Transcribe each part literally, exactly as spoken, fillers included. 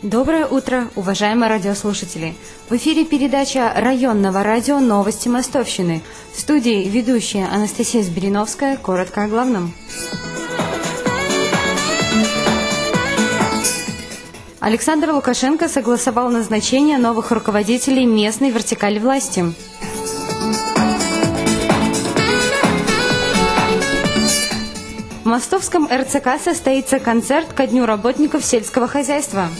Доброе утро, уважаемые радиослушатели! В эфире передача районного радио «Новости Мостовщины». В студии ведущая Анастасия Сбериновская. Коротко о главном. Александр Лукашенко согласовал назначение новых руководителей местной вертикали власти. В Мостовском эр цэ ка состоится концерт ко Дню работников сельского хозяйства.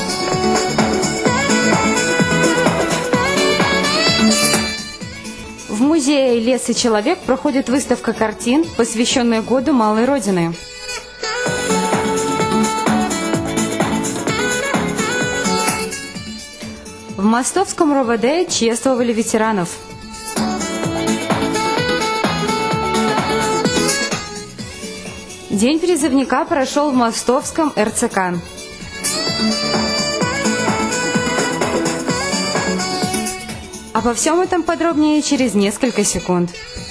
В музее «Лес и человек» проходит выставка картин, посвященная Году Малой Родины. В Мостовском эр о вэ дэ чествовали ветеранов. День призывника прошел в Мостовском эр цэ ка. Обо всем этом подробнее через несколько секунд.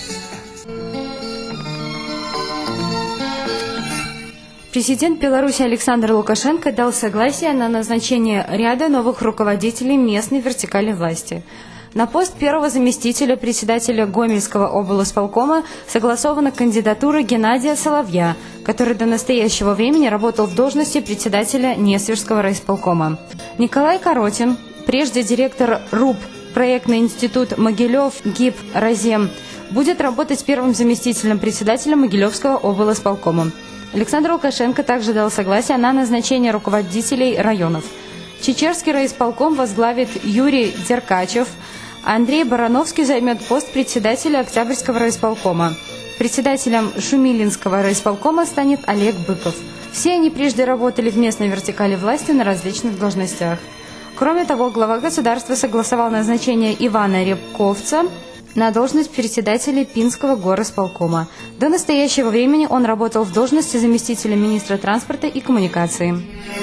Президент Беларуси Александр Лукашенко дал согласие на назначение ряда новых руководителей местной вертикали власти. На пост первого заместителя председателя Гомельского облисполкома согласована кандидатура Геннадия Соловья, который до настоящего времени работал в должности председателя Несвежского райисполкома. Николай Коротин, прежде директор РУП, проектный институт Могилев ГИБ Разем, будет работать первым заместителем председателя Могилевского облисполкома. Александр Лукашенко также дал согласие на назначение руководителей районов. Чечерский райисполком возглавит Юрий Деркачев, Андрей Барановский займет пост председателя Октябрьского райисполкома. Председателем Шумилинского райисполкома станет Олег Быков. Все они прежде работали в местной вертикали власти на различных должностях. Кроме того, глава государства согласовал назначение Ивана Рябковца на должность председателя Пинского горисполкома. До настоящего времени он работал в должности заместителя министра транспорта и коммуникации.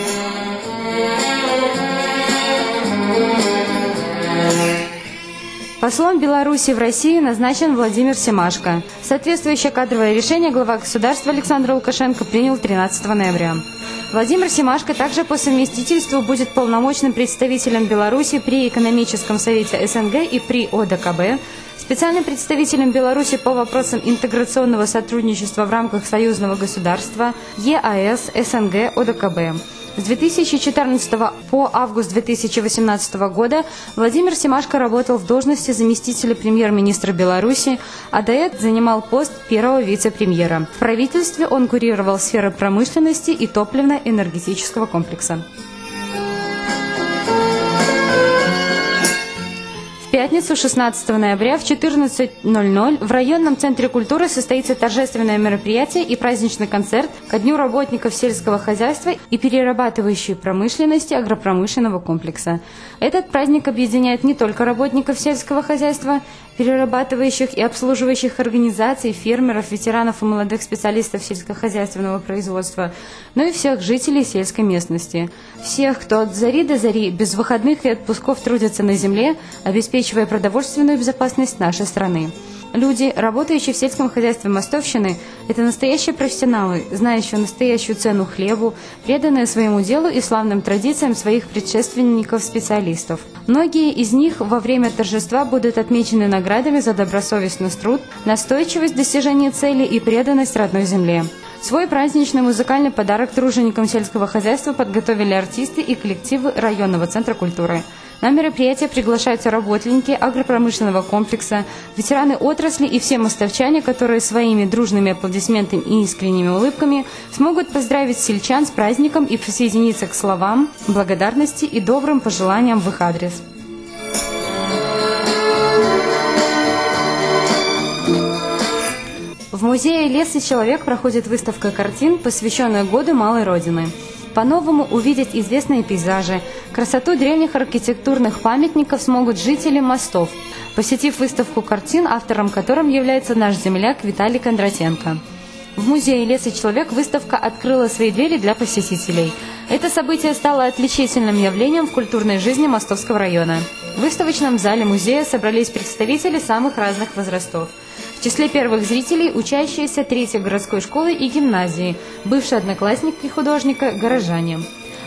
Послом Беларуси в России назначен Владимир Семашко. Соответствующее кадровое решение глава государства Александр Лукашенко принял тринадцатого ноября. Владимир Семашко также по совместительству будет полномочным представителем Беларуси при Экономическом совете эс эн гэ и при о дэ ка бэ, специальным представителем Беларуси по вопросам интеграционного сотрудничества в рамках союзного государства е а эс, эс эн гэ, о дэ ка бэ. С две тысячи четырнадцатого по август две тысячи восемнадцатого года Владимир Семашко работал в должности заместителя премьер-министра Беларуси, а до этого занимал пост первого вице-премьера. В правительстве он курировал сферы промышленности и топливно-энергетического комплекса. В пятницу, шестнадцатого ноября в четырнадцать ноль ноль в районном центре культуры состоится торжественное мероприятие и праздничный концерт ко Дню работников сельского хозяйства и перерабатывающей промышленности агропромышленного комплекса. Этот праздник объединяет не только работников сельского хозяйства, перерабатывающих и обслуживающих организаций, фермеров, ветеранов и молодых специалистов сельскохозяйственного производства, но и всех жителей сельской местности. Всех, кто от зари до зари без выходных и отпусков трудится на земле, обеспечивая продовольственную безопасность нашей страны. Люди, работающие в сельском хозяйстве Мостовщины, это настоящие профессионалы, знающие настоящую цену хлебу, преданные своему делу и славным традициям своих предшественников-специалистов. Многие из них во время торжества будут отмечены наградами за добросовестный труд, настойчивость в достижении цели и преданность родной земле. Свой праздничный музыкальный подарок труженикам сельского хозяйства подготовили артисты и коллективы районного центра культуры. На мероприятие приглашаются работники агропромышленного комплекса, ветераны отрасли и все мостовчане, которые своими дружными аплодисментами и искренними улыбками смогут поздравить сельчан с праздником и присоединиться к словам благодарности и добрым пожеланиям в их адрес. В музее «Лес и человек» проходит выставка картин, посвященная Году Малой Родины. По-новому увидеть известные пейзажи, красоту древних архитектурных памятников смогут жители мостов, посетив выставку картин, автором которым является наш земляк Виталий Кондратенко. В музее «Лес и человек» выставка открыла свои двери для посетителей. Это событие стало отличительным явлением в культурной жизни Мостовского района. В выставочном зале музея собрались представители самых разных возрастов. В числе первых зрителей учащиеся третьей городской школы и гимназии, бывшие одноклассники художника, горожане.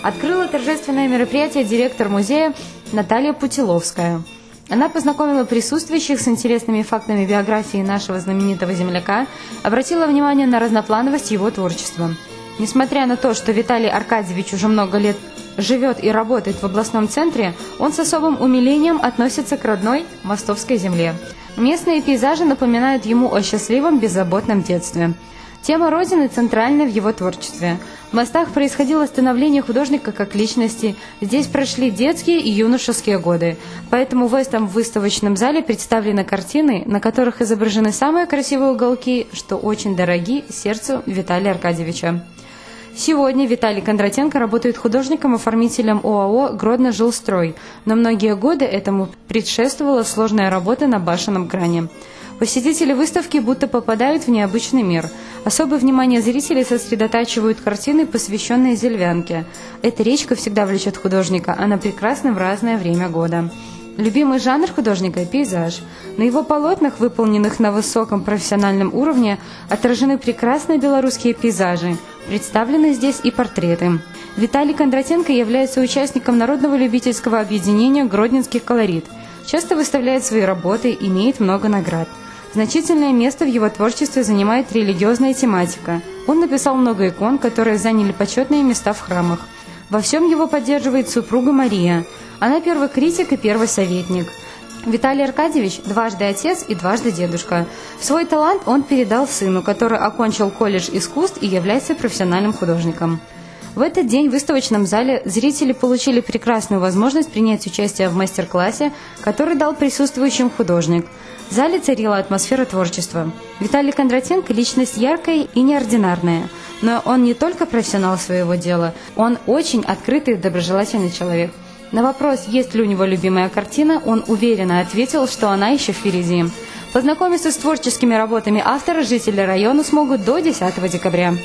Открыла торжественное мероприятие директор музея Наталья Путиловская. Она познакомила присутствующих с интересными фактами биографии нашего знаменитого земляка, обратила внимание на разноплановость его творчества. Несмотря на то, что Виталий Аркадьевич уже много лет живет и работает в областном центре, он с особым умилением относится к родной мостовской земле. Местные пейзажи напоминают ему о счастливом, беззаботном детстве. Тема Родины центральна в его творчестве. В мостах происходило становление художника как личности, здесь прошли детские и юношеские годы. Поэтому в этом выставочном зале представлены картины, на которых изображены самые красивые уголки, что очень дороги сердцу Виталия Аркадьевича. Сегодня Виталий Кондратенко работает художником-оформителем ОАО «Гродно-Жилстрой», но многие годы этому предшествовала сложная работа на башенном кране. Посетители выставки будто попадают в необычный мир. Особое внимание зрителей сосредотачивают картины, посвященные Зельвянке. Эта речка всегда влечет художника, она прекрасна в разное время года. Любимый жанр художника – пейзаж. На его полотнах, выполненных на высоком профессиональном уровне, отражены прекрасные белорусские пейзажи. Представлены здесь и портреты. Виталий Кондратенко является участником Народного любительского объединения «Гродненский колорит». Часто выставляет свои работы, имеет много наград. Значительное место в его творчестве занимает религиозная тематика. Он написал много икон, которые заняли почетные места в храмах. Во всем его поддерживает супруга Мария. Она первый критик и первый советник. Виталий Аркадьевич – дважды отец и дважды дедушка. Свой талант он передал сыну, который окончил колледж искусств и является профессиональным художником. В этот день в выставочном зале зрители получили прекрасную возможность принять участие в мастер-классе, который дал присутствующим художник. В зале царила атмосфера творчества. Виталий Кондратенко – личность яркая и неординарная. Но он не только профессионал своего дела, он очень открытый и доброжелательный человек. На вопрос, есть ли у него любимая картина, он уверенно ответил, что она еще впереди. Познакомиться с творческими работами автора жители района смогут до десятого декабря.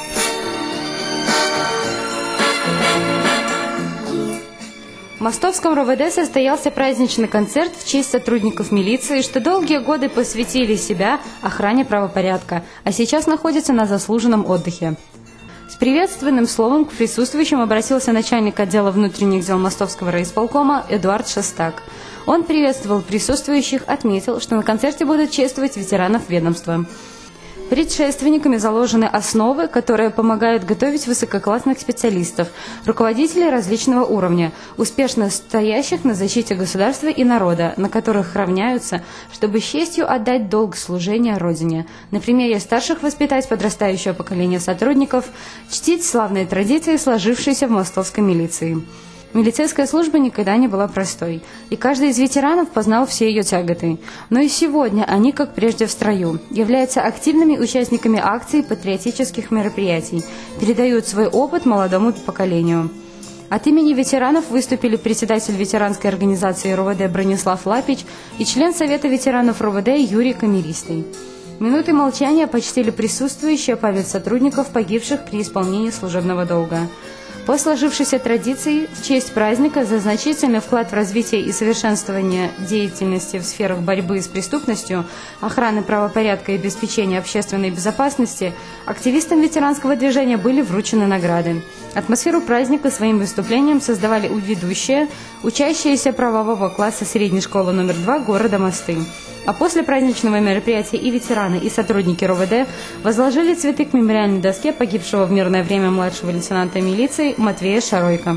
В Мостовском РОВД состоялся праздничный концерт в честь сотрудников милиции, что долгие годы посвятили себя охране правопорядка, а сейчас находятся на заслуженном отдыхе. С приветственным словом к присутствующим обратился начальник отдела внутренних дел Мостовского райисполкома Эдуард Шестак. Он приветствовал присутствующих, отметил, что на концерте будут чествовать ветеранов ведомства. Предшественниками заложены основы, которые помогают готовить высококлассных специалистов, руководителей различного уровня, успешно стоящих на защите государства и народа, на которых равняются, чтобы с честью отдать долг служения Родине. На примере старших воспитать подрастающее поколение сотрудников, чтить славные традиции, сложившиеся в мостовской милиции. Милицейская служба никогда не была простой, и каждый из ветеранов познал все ее тяготы. Но и сегодня они, как прежде в строю, являются активными участниками акций и патриотических мероприятий, передают свой опыт молодому поколению. От имени ветеранов выступили председатель ветеранской организации РОВД Бронислав Лапич и член Совета ветеранов РОВД Юрий Камеристый. Минуты молчания почтили присутствующие память сотрудников, погибших при исполнении служебного долга. По сложившейся традиции, в честь праздника за значительный вклад в развитие и совершенствование деятельности в сферах борьбы с преступностью, охраны правопорядка и обеспечения общественной безопасности активистам ветеранского движения были вручены награды. Атмосферу праздника своим выступлением создавали ведущие, учащиеся правового класса средней школы номер два города Мосты. А после праздничного мероприятия и ветераны, и сотрудники РОВД возложили цветы к мемориальной доске погибшего в мирное время младшего лейтенанта милиции Матвея Шаройко.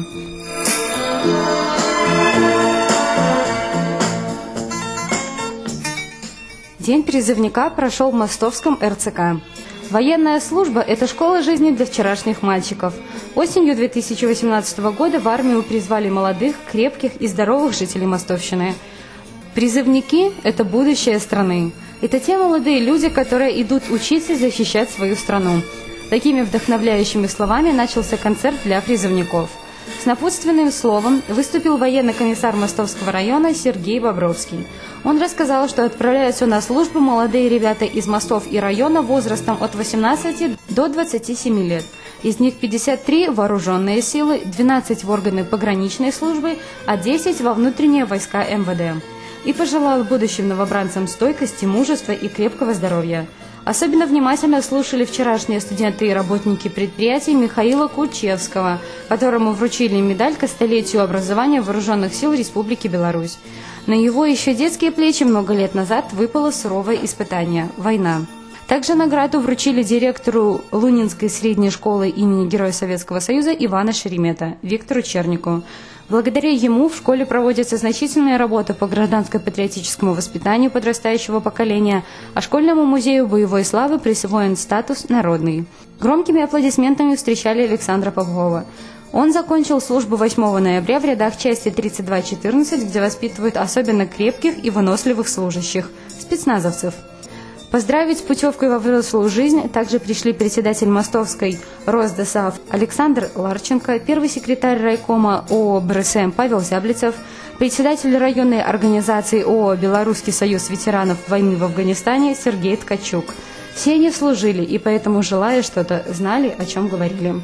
День призывника прошел в Мостовском эр цэ ка. Военная служба – это школа жизни для вчерашних мальчиков. Осенью две тысячи восемнадцатого года в армию призвали молодых, крепких и здоровых жителей Мостовщины. Призывники – это будущее страны. Это те молодые люди, которые идут учиться защищать свою страну. Такими вдохновляющими словами начался концерт для призывников. С напутственным словом выступил военный комиссар Мостовского района Сергей Бобровский. Он рассказал, что отправляются на службу молодые ребята из мостов и района возрастом от восемнадцати до двадцати семи лет. Из них пятьдесят три – вооруженные силы, двенадцать в органы пограничной службы, а десять – во внутренние войска эм вэ дэ. И пожелал будущим новобранцам стойкости, мужества и крепкого здоровья. Особенно внимательно слушали вчерашние студенты и работники предприятий Михаила Кульчевского, которому вручили медаль ко столетию образования Вооруженных сил Республики Беларусь. На его еще детские плечи много лет назад выпало суровое испытание – война. Также награду вручили директору Лунинской средней школы имени Героя Советского Союза Ивана Шеремета Виктору Чернику. Благодаря ему в школе проводится значительная работа по гражданско-патриотическому воспитанию подрастающего поколения, а школьному музею боевой славы присвоен статус «Народный». Громкими аплодисментами встречали Александра Попова. Он закончил службу восьмого ноября в рядах части тридцать два четырнадцать, где воспитывают особенно крепких и выносливых служащих – спецназовцев. Поздравить с путевкой во взрослую жизнь также пришли председатель Мостовской РосДОСААФ Александр Ларченко, первый секретарь райкома ООО БРСМ Павел Зяблицев, председатель районной организации ООО «Белорусский союз ветеранов войны в Афганистане» Сергей Ткачук. Все они служили и поэтому, желая что-то, знали, о чем говорили.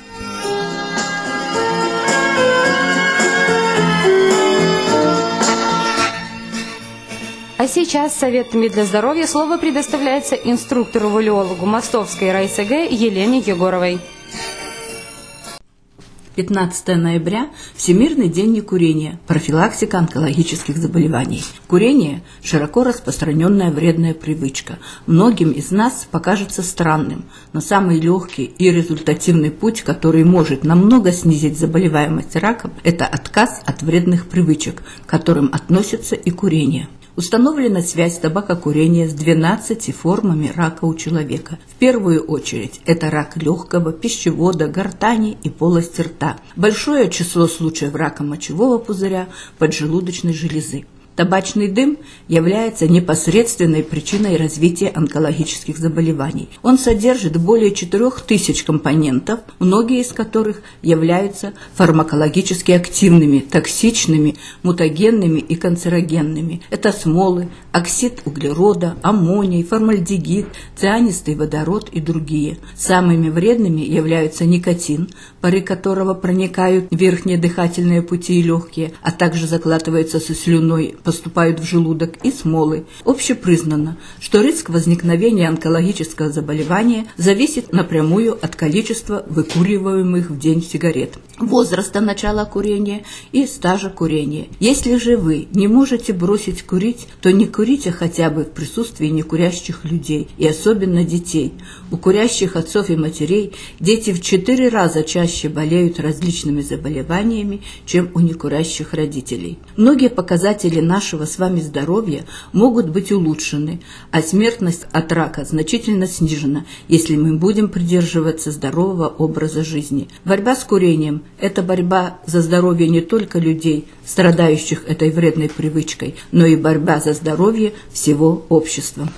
А сейчас советами для здоровья слово предоставляется инструктору-валиологу Мостовской райцг Елене Егоровой. пятнадцатого ноября – Всемирный день некурения, профилактика онкологических заболеваний. Курение – широко распространенная вредная привычка. Многим из нас покажется странным, но самый легкий и результативный путь, который может намного снизить заболеваемость раком, это отказ от вредных привычек, к которым относится и курение. Установлена связь табакокурения с двенадцатью формами рака у человека. В первую очередь это рак легкого, пищевода, гортани и полости рта. Большое число случаев рака мочевого пузыря, поджелудочной железы. Табачный дым является непосредственной причиной развития онкологических заболеваний. Он содержит более четырёх тысяч компонентов, многие из которых являются фармакологически активными, токсичными, мутагенными и канцерогенными. Это смолы, оксид углерода, аммоний, формальдегид, цианистый водород и другие. Самыми вредными являются никотин, пары которого проникают в верхние дыхательные пути и легкие, а также закладываются со слюной, поступают в желудок, и смолы. Общепризнано, что риск возникновения онкологического заболевания зависит напрямую от количества выкуриваемых в день сигарет, возраста начала курения и стажа курения. Если же вы не можете бросить курить, то не курите хотя бы в присутствии некурящих людей, и особенно детей. У курящих отцов и матерей дети в четыре раза чаще болеют различными заболеваниями, чем у некурящих родителей. Многие показатели нашего с вами здоровья могут быть улучшены, а смертность от рака значительно снижена, если мы будем придерживаться здорового образа жизни. Борьба с курением – это борьба за здоровье не только людей, страдающих этой вредной привычкой, но и борьба за здоровье всего общества.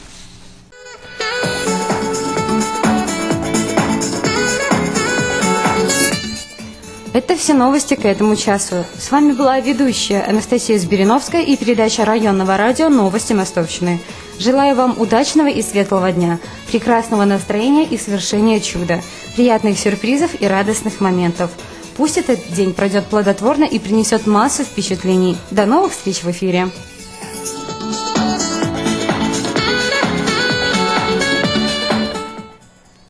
Это все новости к этому часу. С вами была ведущая Анастасия Збириновская и передача районного радио «Новости Мостовщины». Желаю вам удачного и светлого дня, прекрасного настроения и совершения чуда, приятных сюрпризов и радостных моментов. Пусть этот день пройдет плодотворно и принесет массу впечатлений. До новых встреч в эфире!